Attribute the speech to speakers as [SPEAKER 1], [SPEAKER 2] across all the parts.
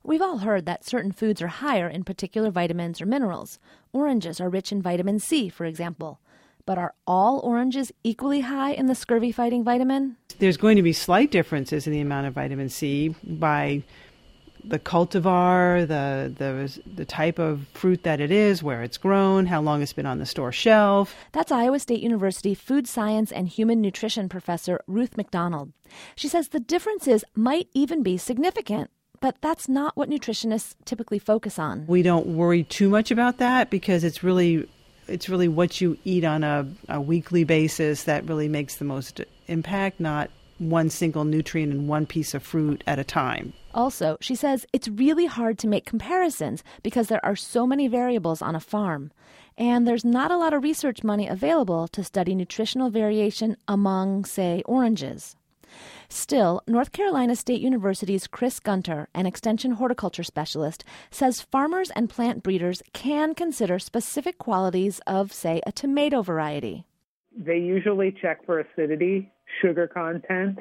[SPEAKER 1] We've all heard that certain foods are higher in particular vitamins or minerals. Oranges are rich in vitamin C, for example. But are all oranges equally high in the scurvy-fighting vitamin?
[SPEAKER 2] There's going to be slight differences in the amount of vitamin C by the cultivar, the type of fruit that it is, where it's grown, how long it's been on the store shelf.
[SPEAKER 1] That's Iowa State University food science and human nutrition professor Ruth McDonald. She says the differences might even be significant, but that's not what nutritionists typically focus on.
[SPEAKER 2] We don't worry too much about that because it's really what you eat on a weekly basis that really makes the most impact, not one single nutrient in one piece of fruit at a time.
[SPEAKER 1] Also, she says it's really hard to make comparisons because there are so many variables on a farm. And there's not a lot of research money available to study nutritional variation among, say, oranges. Still, North Carolina State University's Chris Gunter, an extension horticulture specialist, says farmers and plant breeders can consider specific qualities of, say, a tomato variety.
[SPEAKER 3] They usually check for acidity, sugar content,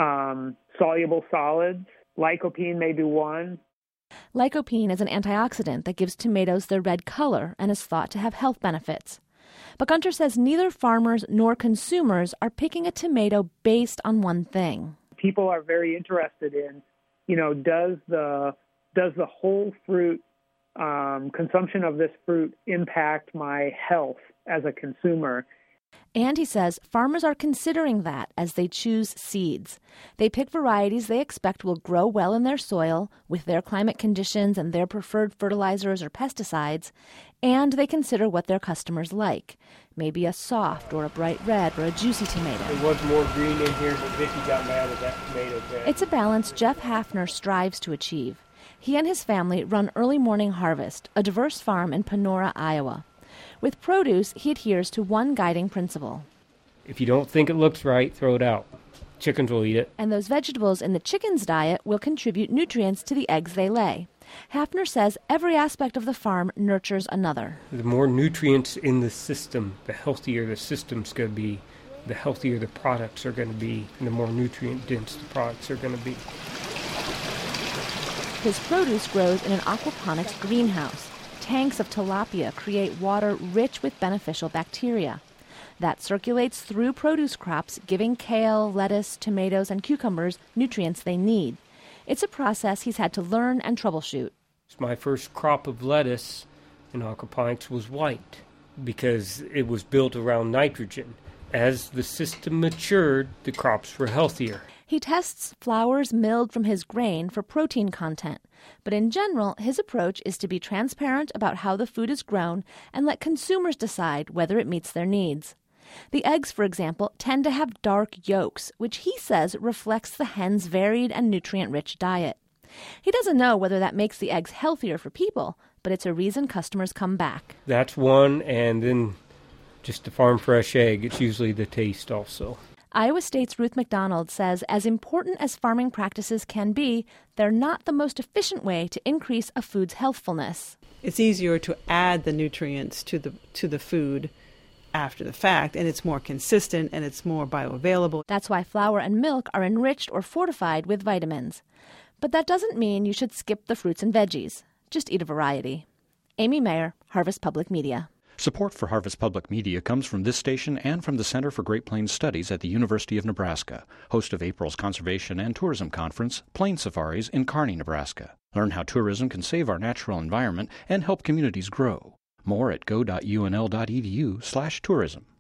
[SPEAKER 3] soluble solids. Lycopene may be one.
[SPEAKER 1] Lycopene is an antioxidant that gives tomatoes their red color and is thought to have health benefits. But Gunter says neither farmers nor consumers are picking a tomato based on one thing.
[SPEAKER 3] People are very interested in, does the whole fruit consumption of this fruit impact my health as a consumer?
[SPEAKER 1] And he says farmers are considering that as they choose seeds. They pick varieties they expect will grow well in their soil with their climate conditions and their preferred fertilizers or pesticides, and they consider what their customers like. Maybe a soft or a bright red or a juicy tomato.
[SPEAKER 4] There was more green in here, but Vicki got mad at that tomato bed.
[SPEAKER 1] It's a balance Jeff Hafner strives to achieve. He and his family run Early Morning Harvest, a diverse farm in Panora, Iowa. With produce, he adheres to one guiding principle.
[SPEAKER 4] If you don't think it looks right, throw it out. Chickens will eat it.
[SPEAKER 1] And those vegetables in the chicken's diet will contribute nutrients to the eggs they lay. Hafner says every aspect of the farm nurtures another.
[SPEAKER 4] The more nutrients in the system, the healthier the system's going to be, the healthier the products are going to be, and the more nutrient-dense the products are going to be.
[SPEAKER 1] His produce grows in an aquaponics greenhouse. Tanks of tilapia create water rich with beneficial bacteria. That circulates through produce crops, giving kale, lettuce, tomatoes, and cucumbers nutrients they need. It's a process he's had to learn and troubleshoot.
[SPEAKER 4] My first crop of lettuce in aquaponics was white because it was built around nitrogen. As the system matured, the crops were healthier.
[SPEAKER 1] He tests flours milled from his grain for protein content. But in general, his approach is to be transparent about how the food is grown and let consumers decide whether it meets their needs. The eggs, for example, tend to have dark yolks, which he says reflects the hen's varied and nutrient-rich diet. He doesn't know whether that makes the eggs healthier for people, but it's a reason customers come back.
[SPEAKER 4] That's one, and then just the farm fresh egg. It's usually the taste also.
[SPEAKER 1] Iowa State's Ruth McDonald says as important as farming practices can be, they're not the most efficient way to increase a food's healthfulness.
[SPEAKER 2] It's easier to add the nutrients to the food after the fact, and it's more consistent and it's more bioavailable.
[SPEAKER 1] That's why flour and milk are enriched or fortified with vitamins. But that doesn't mean you should skip the fruits and veggies. Just eat a variety. Amy Mayer, Harvest Public Media.
[SPEAKER 5] Support for Harvest Public Media comes from this station and from the Center for Great Plains Studies at the University of Nebraska, host of April's Conservation and Tourism Conference, Plains Safaris in Kearney, Nebraska. Learn how tourism can save our natural environment and help communities grow. More at go.unl.edu/tourism.